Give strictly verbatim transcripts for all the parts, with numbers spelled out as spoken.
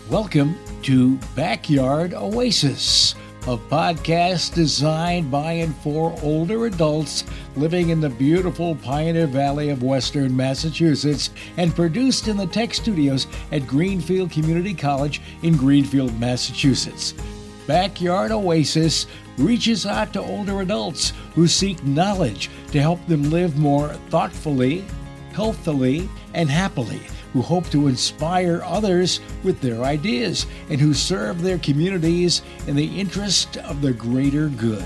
Welcome to Backyard Oasis, a podcast designed by and for older adults living in the beautiful Pioneer Valley of Western Massachusetts and produced in the tech studios at Greenfield Community College in Greenfield, Massachusetts. Backyard Oasis reaches out to older adults who seek knowledge to help them live more thoughtfully, healthily, and happily, who hope to inspire others with their ideas, and who serve their communities in the interest of the greater good.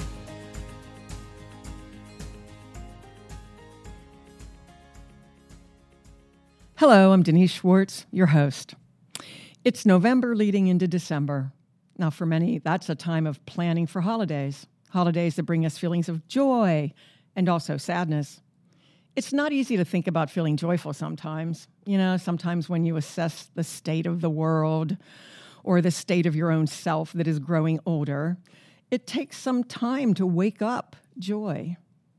Hello, I'm Denise Schwartz, your host. It's November leading into December. Now, for many, that's a time of planning for holidays, holidays that bring us feelings of joy and also sadness. It's not easy to think about feeling joyful sometimes. You know, sometimes when you assess the state of the world or the state of your own self that is growing older, it takes some time to wake up joy.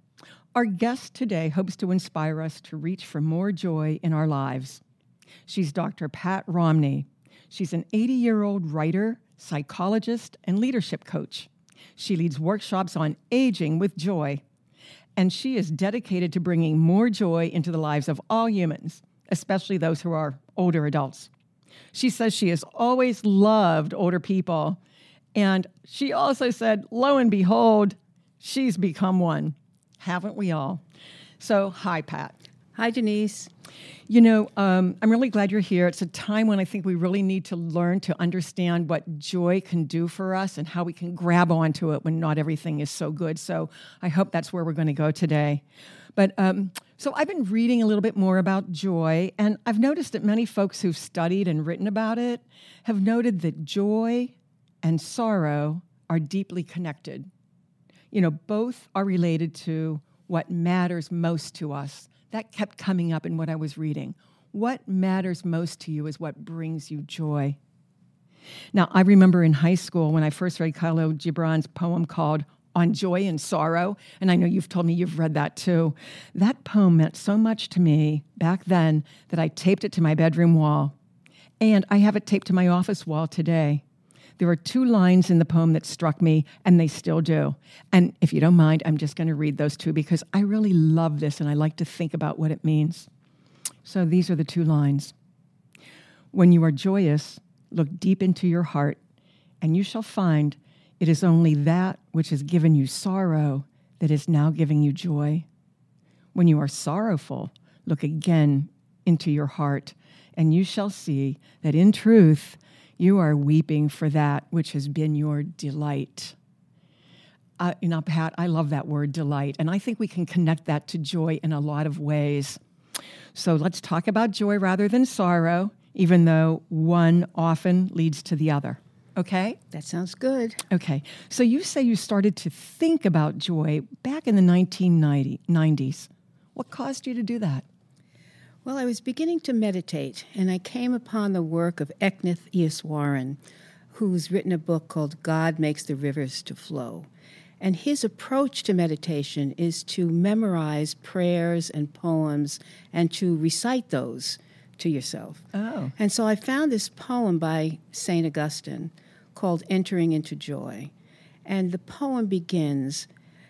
Our guest today hopes to inspire us to reach for more joy in our lives. She's Doctor Pat Romney. She's an eighty-year-old writer, psychologist, and leadership coach. She leads workshops on aging with joy. And she is dedicated to bringing more joy into the lives of all humans, especially those who are older adults. She says she has always loved older people. And she also said, lo and behold, she's become one. Haven't we all? So, hi, Pat. Hi, Denise. You know, um, I'm really glad you're here. It's a time when I think we really need to learn to understand what joy can do for us and how we can grab onto it when not everything is so good. So I hope that's where we're going to go today. But um, so I've been reading a little bit more about joy, and I've noticed that many folks who've studied and written about it have noted that joy and sorrow are deeply connected. You know, both are related to what matters most to us. That kept coming up in what I was reading. What matters most to you is what brings you joy. Now, I remember in high school when I first read Khalil Gibran's poem called On Joy and Sorrow, and I know you've told me you've read that too. That poem meant so much to me back then that I taped it to my bedroom wall, and I have it taped to my office wall today. There are two lines in the poem that struck me, and they still do. And if you don't mind, I'm just going to read those two because I really love this, and I like to think about what it means. So these are the two lines. When you are joyous, look deep into your heart, and you shall find it is only that which has given you sorrow that is now giving you joy. When you are sorrowful, look again into your heart, and you shall see that in truth, you are weeping for that which has been your delight. Uh, you know, Pat, I love that word, delight, and I think we can connect that to joy in a lot of ways. So let's talk about joy rather than sorrow, even though one often leads to the other. Okay? That sounds good. Okay. So you say you started to think about joy back in the nineteen nineties. What caused you to do that? Well, I was beginning to meditate, and I came upon the work of Eknath Easwaran, who's written a book called God Makes the Rivers to Flow. And his approach to meditation is to memorize prayers and poems and to recite those to yourself. Oh. And so I found this poem by Saint Augustine called Entering into Joy. And the poem begins,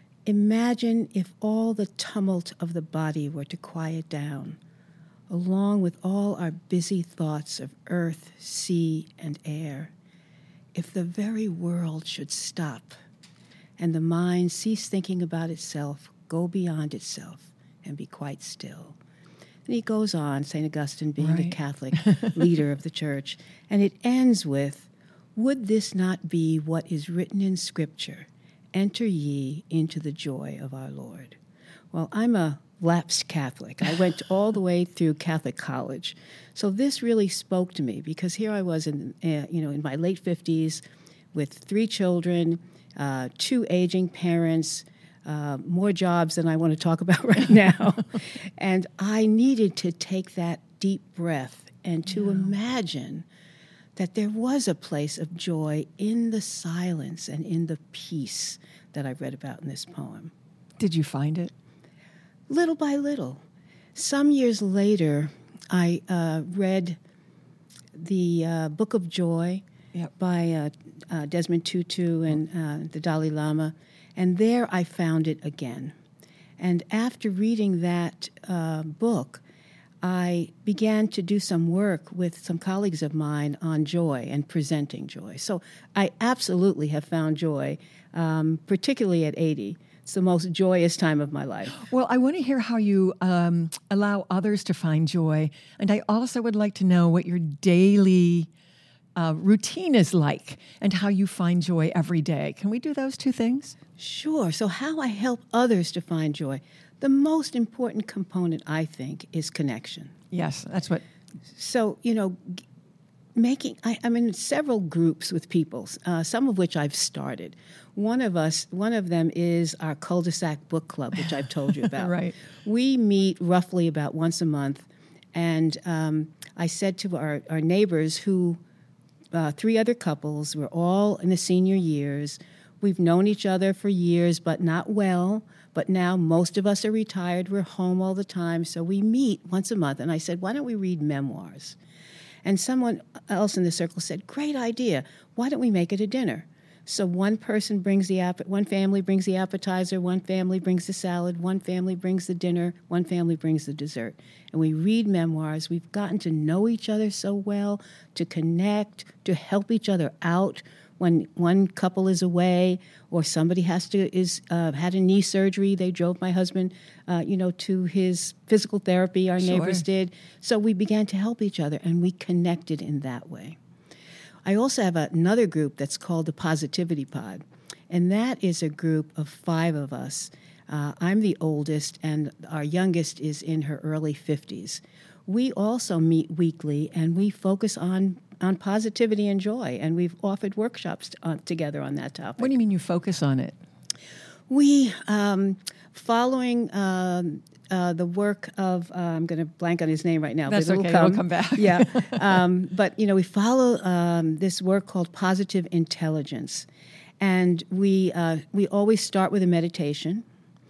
imagine if all the tumult of the body were to quiet down, along with all our busy thoughts of earth, sea, and air, if the very world should stop and the mind cease thinking about itself, go beyond itself, and be quite still. And he goes on, Saint Augustine being right. a Catholic leader of the church, and it ends with, would this not be what is written in Scripture? Enter ye into the joy of our Lord. Well, I'm a lapsed Catholic. I went all the way through Catholic college. So this really spoke to me because here I was in, uh, you know, in my late fifties with three children, uh, two aging parents, uh, more jobs than I want to talk about right now. And I needed to take that deep breath and to yeah. imagine that there was a place of joy in the silence and in the peace that I read about in this poem. Did you find it? Little by little. Some years later, I uh, read the uh, Book of Joy Yep. by uh, uh, Desmond Tutu and uh, the Dalai Lama, and there I found it again. And after reading that uh, book, I began to do some work with some colleagues of mine on joy and presenting joy. So I absolutely have found joy, um, particularly at eighty. It's the most joyous time of my life. Well, I want to hear how you um, allow others to find joy. And I also would like to know what your daily uh, routine is like and how you find joy every day. Can we do those two things? Sure. So how I help others to find joy. The most important component, I think, is connection. Yes, that's what... So, you know, g- making, I, I'm in several groups with people, uh, some of which I've started. One of us, one of them is our cul-de-sac book club, which I've told you about. Right. We meet roughly about once a month, and um, I said to our, our neighbors who, uh, three other couples, we're all in the senior years. We've known each other for years, but not well. But now most of us are retired. We're home all the time. So we meet once a month. And I said, why don't we read memoirs? And someone else in the circle said, great idea. Why don't we make it a dinner? So one person brings the app, one family brings the appetizer, one family brings the salad, one family brings the dinner, one family brings the dessert. And we read memoirs. We've gotten to know each other so well, to connect, to help each other out when one couple is away or somebody has to is uh, had a knee surgery. They drove my husband, uh, you know, to his physical therapy. Our Sure. neighbors did. So we began to help each other, and we connected in that way. I also have another group that's called the Positivity Pod, and that is a group of five of us. Uh, I'm the oldest, and our youngest is in her early fifties. We also meet weekly, and we focus on on positivity and joy, and we've offered workshops uh, together on that topic. What do you mean you focus on it? We, um, following um, uh, the work of, uh, I'm going to blank on his name right now. That's but it'll okay, come. it'll come back. Yeah, um, but, you know, we follow um, this work called Positive Intelligence, and we, uh, we always start with a meditation,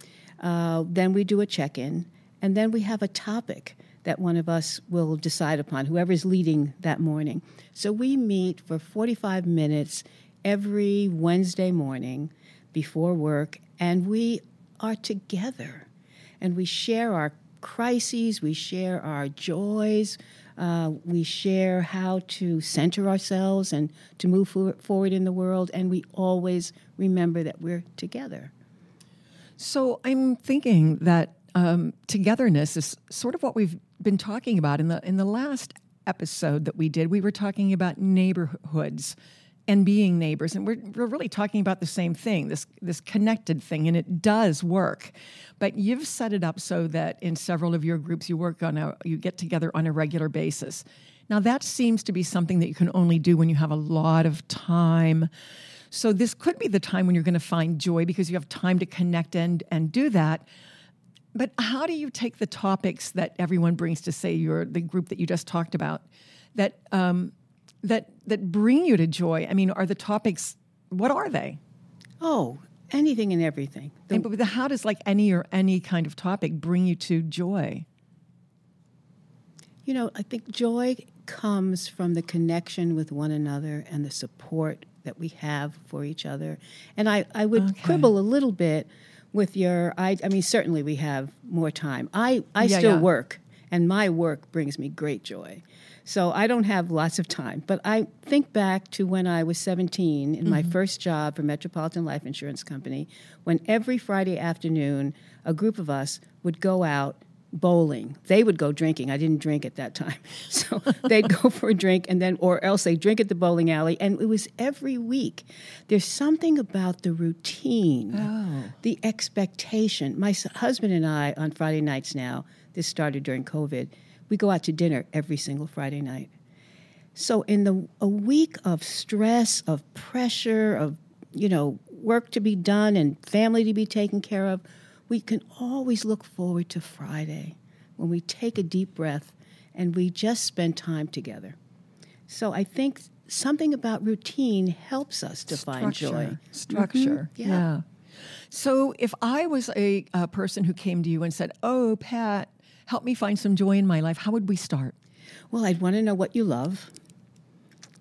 uh, then we do a check-in, and then we have a topic that one of us will decide upon, whoever's leading that morning. So we meet for forty-five minutes every Wednesday morning before work, and we are together. And we share our crises, we share our joys, uh, we share how to center ourselves and to move for- forward in the world, and we always remember that we're together. So I'm thinking that um, togetherness is sort of what we've been talking about in the in the last episode that we did. We were talking about neighborhoods and being neighbors, and we're we're really talking about the same thing, this this connected thing, and it does work. But you've set it up so that in several of your groups you work on a you get together on a regular basis. Now that seems to be something that you can only do when you have a lot of time. So this could be the time when you're going to find joy because you have time to connect and and do that. But how do you take the topics that everyone brings to, say, your the group that you just talked about, that um, that that bring you to joy? I mean, are the topics, what are they? Oh, anything and everything. The, And, but how does like any or any kind of topic bring you to joy? you know, I think joy comes from the connection with one another and the support that we have for each other. And I, I would Okay. quibble a little bit with your, I, I mean, certainly we have more time. I, I Yeah, still yeah. work, and my work brings me great joy. So I don't have lots of time. But I think back to when I was seventeen in my first job for Metropolitan Life Insurance Company, when every Friday afternoon, a group of us would go out bowling. They would go drinking. I didn't drink at that time. So they'd go for a drink, and then, or else they'd drink at the bowling alley. And it was every week. There's something about the routine, Oh. the expectation. My s- husband and I, on Friday nights now, this started during COVID, we go out to dinner every single Friday night. So in the a week of stress, of pressure, of, you know, work to be done and family to be taken care of, we can always look forward to Friday when we take a deep breath and we just spend time together. So I think something about routine helps us to find joy. Structure. Mhm, yeah. Yeah. So if I was a, a person who came to you and said, "Oh, Pat, help me find some joy in my life," how would we start? Well, I'd want to know what you love.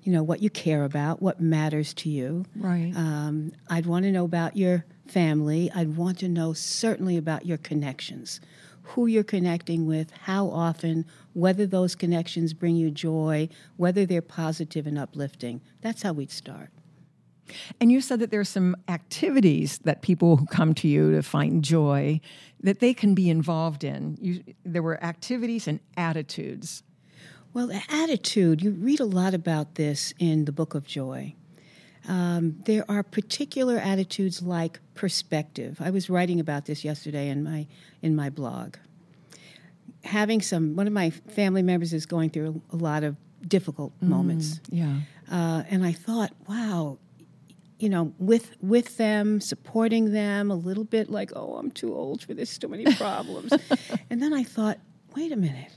you know, what you care about, what matters to you. Right. Um, I'd want to know about your family. I'd want to know certainly about your connections, who you're connecting with, how often, whether those connections bring you joy, whether they're positive and uplifting. That's how we'd start. And you said that there's some activities that people who come to you to find joy that they can be involved in. You, there were activities and attitudes. Well, the attitude, you read a lot about this in the Book of Joy. Um, there are particular attitudes like perspective. I was writing about this yesterday in my in my blog. Having some, one of my family members is going through a lot of difficult mm, moments. Yeah. Uh, and I thought, wow, you know, with with them, supporting them, a little bit like, oh, I'm too old for this, too many problems. And then I thought, wait a minute,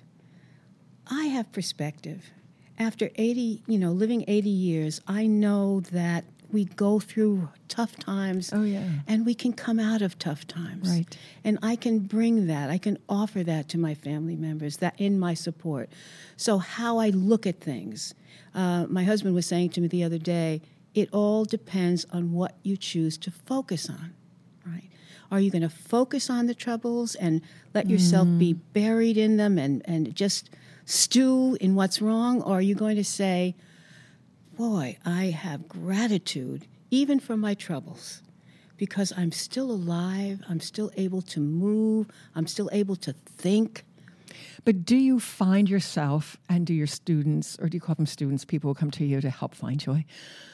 I have perspective. After eighty, you know, living eighty years, I know that we go through tough times. Oh, yeah. And we can come out of tough times. Right. And I can bring that, I can offer that to my family members, that in my support. So how I look at things. Uh, my husband was saying to me the other day, it all depends on what you choose to focus on, right? Are you going to focus on the troubles and let yourself mm. be buried in them and, and just stew in what's wrong? Or are you going to say, boy, I have gratitude even for my troubles because I'm still alive, I'm still able to move, I'm still able to think. But do you find yourself, and do your students, or do you call them students, people who come to you to help find joy,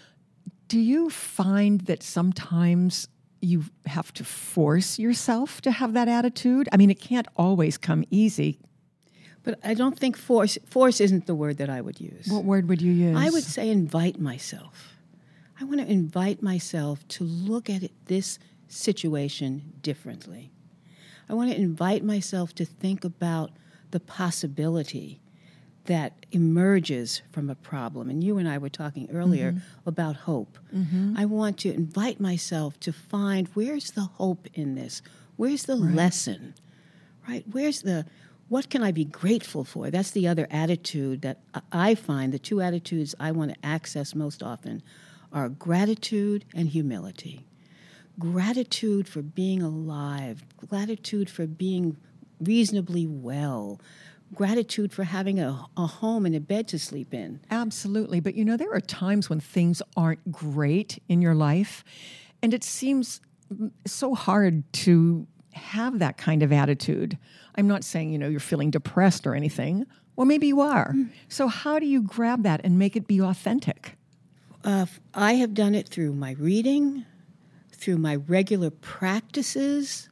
do you find that sometimes you have to force yourself to have that attitude? I mean, it can't always come easy. But I don't think force, force isn't the word that I would use. What word would you use? I would say invite myself. I want to invite myself to look at it, this situation differently. I want to invite myself to think about the possibility that emerges from a problem. And you and I were talking earlier mm-hmm. about hope. Mm-hmm. I want to invite myself to find where's the hope in this? Where's the right. lesson? Right? Where's the, what can I be grateful for? That's the other attitude that I find, the two attitudes I want to access most often are gratitude and humility. Gratitude for being alive, gratitude for being reasonably well, gratitude for having a, a home and a bed to sleep in. Absolutely. But, you know, there are times when things aren't great in your life, and it seems so hard to have that kind of attitude. I'm not saying, you know, you're feeling depressed or anything. Well, maybe you are. Mm. So how do you grab that and make it be authentic? Uh, I have done it through my reading, through my regular practices,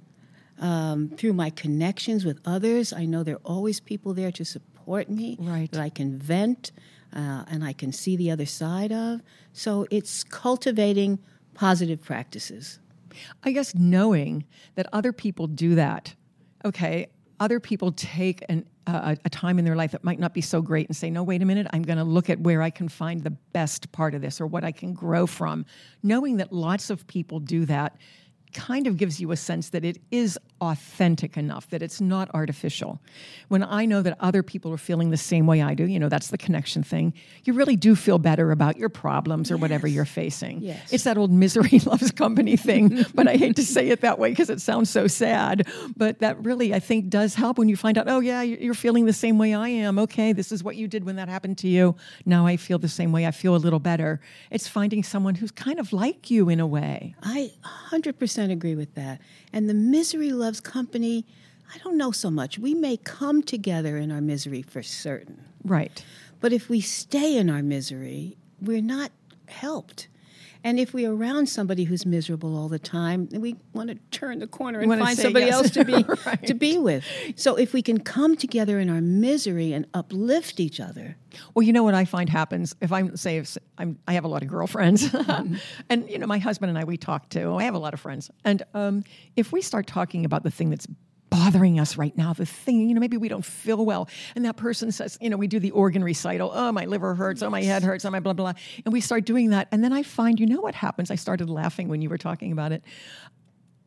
Um, through my connections with others. I know there are always people there to support me, right. that I can vent uh, and I can see the other side of. So it's cultivating positive practices. I guess knowing that other people do that, okay, other people take an, uh, a time in their life that might not be so great and say, no, wait a minute, I'm going to look at where I can find the best part of this or what I can grow from. Knowing that lots of people do that kind of gives you a sense that it is authentic enough, that it's not artificial. When I know that other people are feeling the same way I do, you know, that's the connection thing, you really do feel better about your problems or yes. whatever you're facing. Yes. It's that old misery loves company thing, but I hate to say it that way because it sounds so sad. But that really, I think, does help when you find out, oh, yeah, you're feeling the same way I am. Okay, this is what you did when that happened to you. Now I feel the same way. I feel a little better. It's finding someone who's kind of like you in a way. I one hundred percent agree with that. And the misery loves company, I don't know so much. We may come together in our misery for certain. Right. But if we stay in our misery, we're not helped. And if we're around somebody who's miserable all the time, then we want to turn the corner and find somebody yes. else to be right. to be with. So if we can come together in our misery and uplift each other. Well, you know what I find happens if I'm say if I'm I have a lot of girlfriends, mm-hmm. and you know my husband and I we talk too. I have a lot of friends, and um, if we start talking about the thing that's bothering us right now, the thing, you know, maybe we don't feel well. And that person says, you know, we do the organ recital. Oh, my liver hurts. Oh, my head hurts. Oh, my blah, blah, blah. And we start doing that. And then I find, you know what happens? I started laughing when you were talking about it.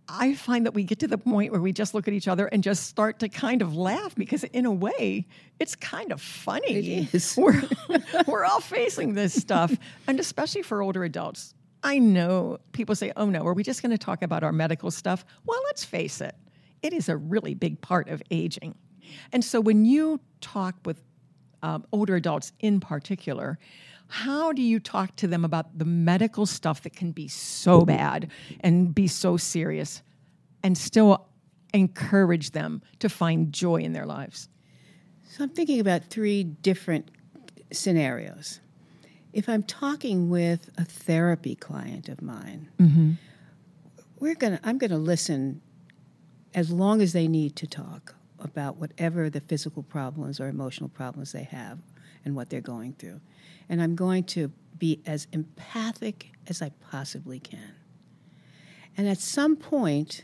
I find that we get to the point where we just look at each other and just start to kind of laugh because in a way, it's kind of funny. It is. We're, we're all facing this stuff, and especially for older adults. I know people say, oh no, are we just going to talk about our medical stuff? Well, let's face it. It is a really big part of aging. And so when you talk with um, older adults in particular, how do you talk to them about the medical stuff that can be so bad and be so serious and still encourage them to find joy in their lives? So I'm thinking about three different scenarios. If I'm talking with a therapy client of mine, mm-hmm. we're gonna I'm gonna listen as long as they need to talk about whatever the physical problems or emotional problems they have and what they're going through. And I'm going to be as empathic as I possibly can. And at some point,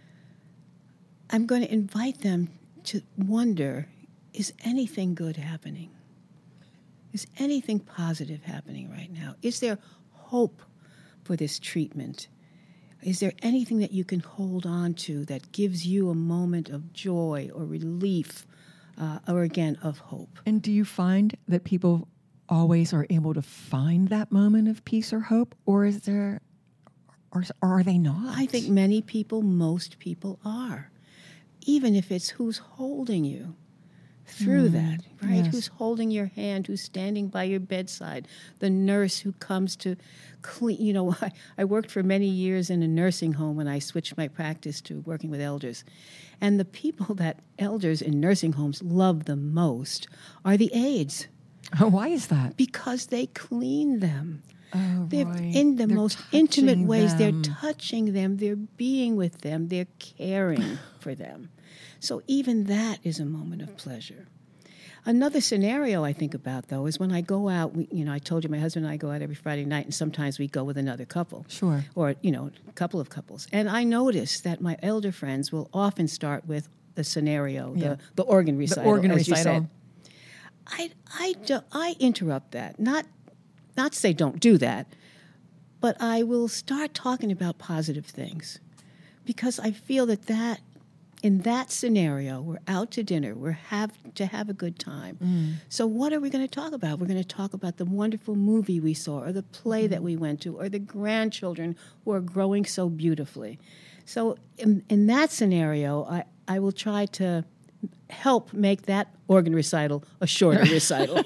I'm going to invite them to wonder, is anything good happening? Is anything positive happening right now? Is there hope for this treatment? Is there anything that you can hold on to that gives you a moment of joy or relief, uh, or again, of hope? And do you find that people always are able to find that moment of peace or hope, or is there, or, or are they not? I think many people, most people are, even if it's who's holding you through mm, that, right? Yes. Who's holding your hand, who's standing by your bedside, the nurse who comes to clean. You know, I, I worked for many years in a nursing home when I switched my practice to working with elders. And the people that elders in nursing homes love the most are the aides. Oh, why is that? Because they clean them. Oh, they're right. in the They're most intimate ways. them. They're touching them. They're being with them. They're caring for them. So even that is a moment of pleasure. Another scenario I think about, though, is when I go out. We, you know, I told you my husband and I go out every Friday night, and sometimes we go with another couple. Sure. Or, you know, a couple of couples. And I notice that my elder friends will often start with the scenario, Yeah. the, the organ recital, The organ as recital. you said. I, I, do, I interrupt that. Not, not to say don't do that, but I will start talking about positive things because I feel that that, in that scenario, we're out to dinner, we're have to have a good time. Mm. So what are we going to talk about? We're going to talk about the wonderful movie we saw or the play mm. that we went to or the grandchildren who are growing so beautifully. So in, in that scenario, I, I will try to help make that organ recital a shorter recital.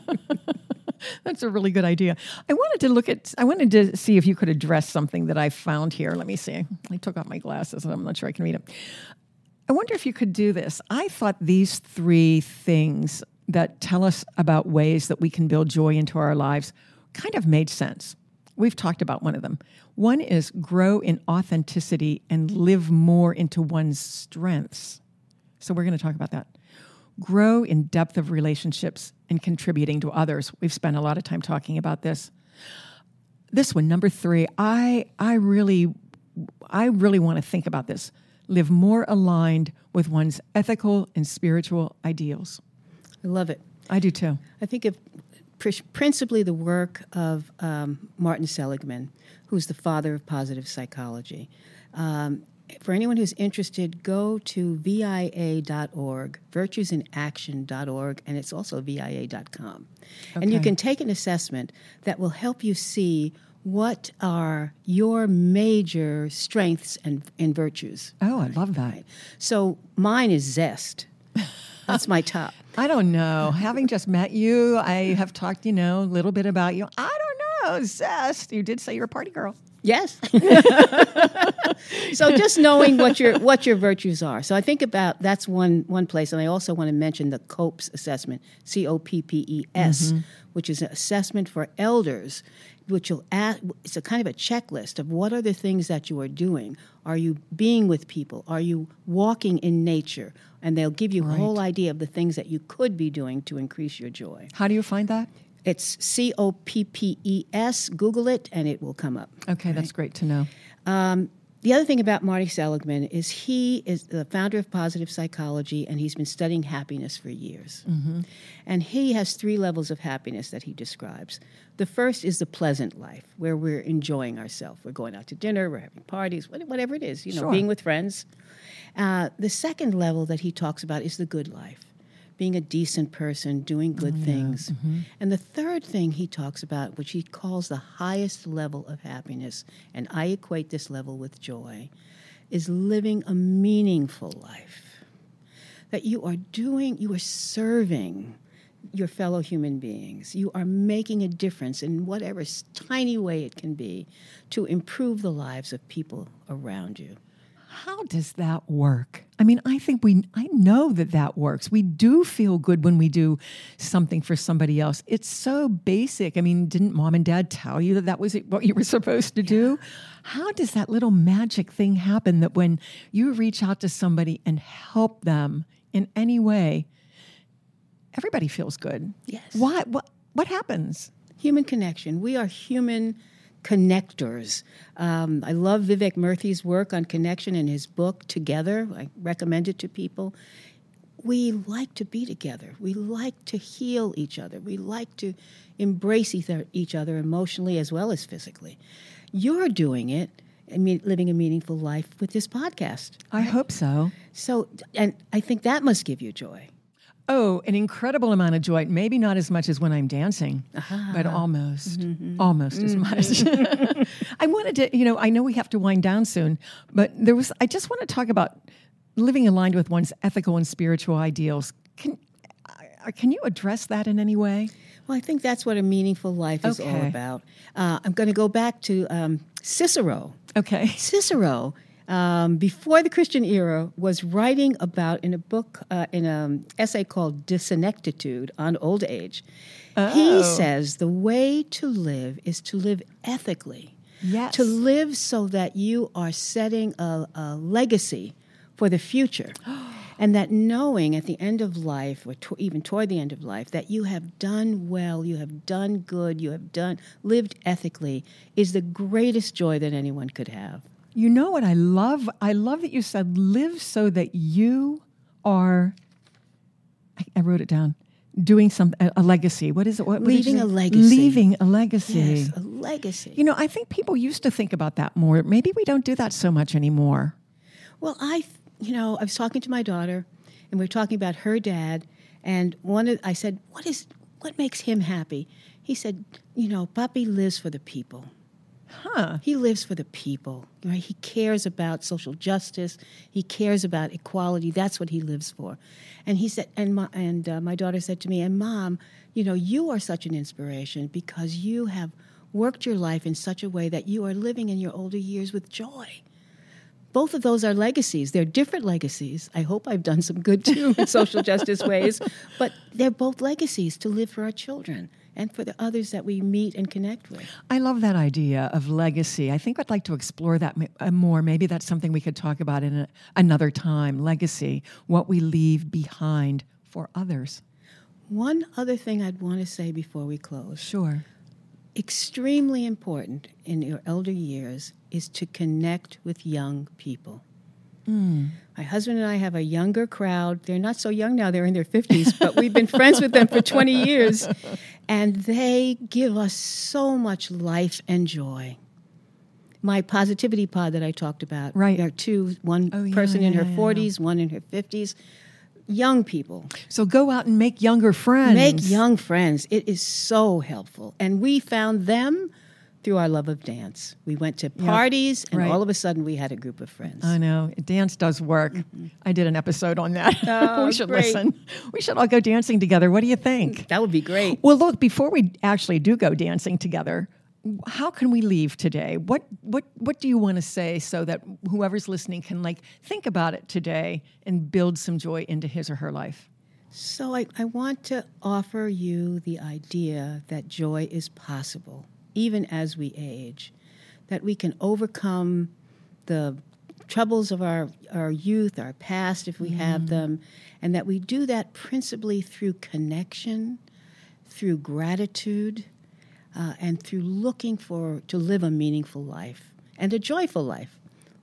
That's a really good idea. I wanted to look at, I wanted to see if you could address something that I found here. Let me see. I took off my glasses and I'm not sure I can read it. I wonder if you could do this. I thought these three things that tell us about ways that we can build joy into our lives kind of made sense. We've talked about one of them. One is grow in authenticity and live more into one's strengths. So we're going to talk about that. Grow in depth of relationships and contributing to others. We've spent a lot of time talking about this. This one, number three, I I really, I really want to think about this. Live more aligned with one's ethical and spiritual ideals. I love it. I do too. I think of principally the work of um, Martin Seligman, who's the father of positive psychology. Um, For anyone who's interested, go to V I A dot org, virtues in action dot org, and it's also V I A dot com. Okay. And you can take an assessment that will help you see what are your major strengths and, and virtues. Oh, I love that. Right. So mine is zest. That's my top. I don't know. Having just met you, I have talked, you know, a little bit about you. I don't know. Zest. You did say you're a party girl. Yes. So just knowing what your what your virtues are. So I think about that's one one place, and I also want to mention the COPES assessment, C O P P E S, mm-hmm. which is an assessment for elders, which will add, it's a kind of a checklist of what are the things that you are doing. Are you being with people? Are you walking in nature? And they'll give you right. a whole idea of the things that you could be doing to increase your joy. How do you find that? It's C O P P E S. Google it, and it will come up. Okay, right? That's great to know. Um, The other thing about Marty Seligman is he is the founder of positive psychology, and he's been studying happiness for years. Mm-hmm. And he has three levels of happiness that he describes. The first is the pleasant life, where we're enjoying ourselves. We're going out to dinner, we're having parties, whatever it is, you know, Sure. being with friends. Uh, the second level that he talks about is the good life, being a decent person, doing good Oh, yeah. things. Mm-hmm. And the third thing he talks about, which he calls the highest level of happiness, and I equate this level with joy, is living a meaningful life. That you are doing, you are serving your fellow human beings. You are making a difference in whatever tiny way it can be to improve the lives of people around you. How does that work? I mean, I think we, I know that that works. We do feel good when we do something for somebody else. It's so basic. I mean, didn't mom and dad tell you that that was what you were supposed to do? How does that little magic thing happen that when you reach out to somebody and help them in any way, everybody feels good? Yes. Why? What, what happens? Human connection. We are human connectors. Um, I love Vivek Murthy's work on connection in his book, Together. I recommend it to people. We like to be together. We like to heal each other. We like to embrace each other emotionally as well as physically. You're doing it, I mean, living a meaningful life with this podcast. I hope so. So, and I think that must give you joy. Oh, an incredible amount of joy. Maybe not as much as when I'm dancing, uh-huh. but almost, mm-hmm. almost mm-hmm. as much. I wanted to, you know, I know we have to wind down soon, but there was, I just want to talk about living aligned with one's ethical and spiritual ideals. Can, uh, can you address that in any way? Well, I think that's what a meaningful life is okay. all about. Uh, I'm going to go back to um, Cicero. Okay. Cicero, Um, before the Christian era, was writing about in a book, uh, in an essay called Disenectitude on Old Age. Oh. He says the way to live is to live ethically. Yes. To live so that you are setting a, a legacy for the future. And that knowing at the end of life, or to, even toward the end of life, that you have done well, you have done good, you have done lived ethically, is the greatest joy that anyone could have. You know what I love? I love that you said live so that you are, I, I wrote it down, doing some, a, a legacy. What is it? What, what Leaving a legacy. Leaving a legacy. Yes, a legacy. You know, I think people used to think about that more. Maybe we don't do that so much anymore. Well, I, you know, I was talking to my daughter, and we were talking about her dad, and one of, I said, what is, what makes him happy? He said, you know, Papi lives for the people. Huh. He lives for the people, right? He cares about social justice. He cares about equality. That's what he lives for. And he said, and my and uh, my daughter said to me, and Mom, you know, you are such an inspiration because you have worked your life in such a way that you are living in your older years with joy. Both of those are legacies. They're different legacies. I hope I've done some good too in social justice ways, but they're both legacies to live for our children and for the others that we meet and connect with. I love that idea of legacy. I think I'd like to explore that more. Maybe that's something we could talk about in a, another time. Legacy, what we leave behind for others. One other thing I'd want to say before we close. Sure. Extremely important in your elder years is to connect with young people. Mm. My husband and I have a younger crowd. They're not so young now. They're in their fifties, but we've been friends with them for twenty years. And they give us so much life and joy. My positivity pod that I talked about. Right. There are two, one oh, yeah, person yeah, in her yeah, forties, one in her fifties. Young people. So go out and make younger friends. Make young friends. It is so helpful. And we found them through our love of dance. We went to parties, yep. and right. all of a sudden we had a group of friends. I know. Dance does work. Mm-hmm. I did an episode on that. Oh, we should great. listen. We should all go dancing together. What do you think? That would be great. Well, look, before we actually do go dancing together, how can we leave today? What what what do you want to say so that whoever's listening can like think about it today and build some joy into his or her life? So I, I want to offer you the idea that joy is possible, even as we age, that we can overcome the troubles of our, our youth, our past, if we mm. have them, and that we do that principally through connection, through gratitude, uh, and through looking for to live a meaningful life and a joyful life.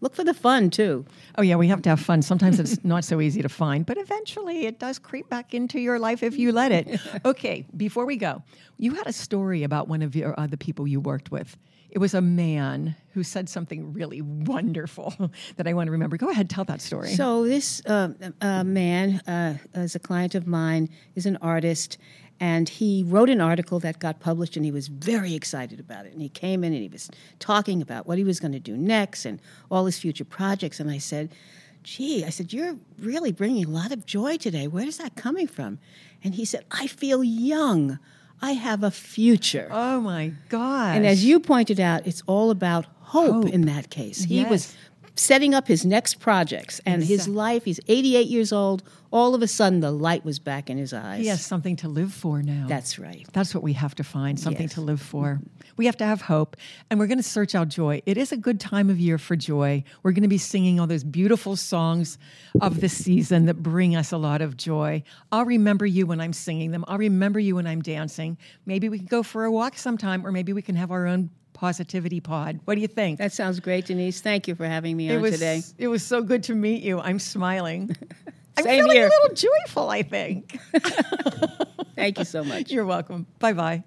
look for the fun, too. Oh, yeah, we have to have fun. Sometimes it's not so easy to find, but eventually it does creep back into your life if you let it. Okay, before we go, you had a story about one of your, uh, the people you worked with. It was a man who said something really wonderful that I want to remember. Go ahead, tell that story. So this uh, uh, man, uh, as a client of mine, is an artist, and he wrote an article that got published, and he was very excited about it. And he came in, and he was talking about what he was going to do next and all his future projects. And I said, gee, I said, you're really bringing a lot of joy today. Where is that coming from? And he said, I feel young. I have a future. Oh, my gosh. And as you pointed out, it's all about hope, Hope. in that case. He Yes. was setting up his next projects, and his Exactly. life, he's eighty-eight years old, all of a sudden the light was back in his eyes. He has something to live for now. That's right. That's what we have to find, something Yes. to live for. We have to have hope, and we're going to search out joy. It is a good time of year for joy. We're going to be singing all those beautiful songs of the season that bring us a lot of joy. I'll remember you when I'm singing them. I'll remember you when I'm dancing. Maybe we can go for a walk sometime, or maybe we can have our own positivity pod. What do you think? That sounds great, Denise. Thank you for having me it on was, today. It was so good to meet you. I'm smiling. I'm Same feeling here. a little joyful, I think. Thank you so much. You're welcome. Bye-bye.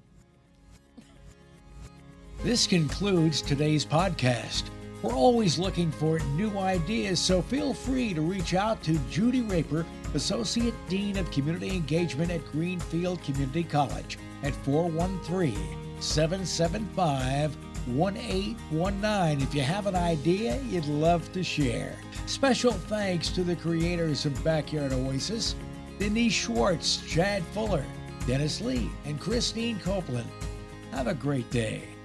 This concludes today's podcast. We're always looking for new ideas, so feel free to reach out to Judy Raper, Associate Dean of Community Engagement at Greenfield Community College, at four one three, seven seven five, one eight one nine. If you have an idea you'd love to share. Special thanks to the creators of Backyard Oasis, Denise Schwartz, Chad Fuller, Dennis Lee, and Christine Copeland. Have a great day.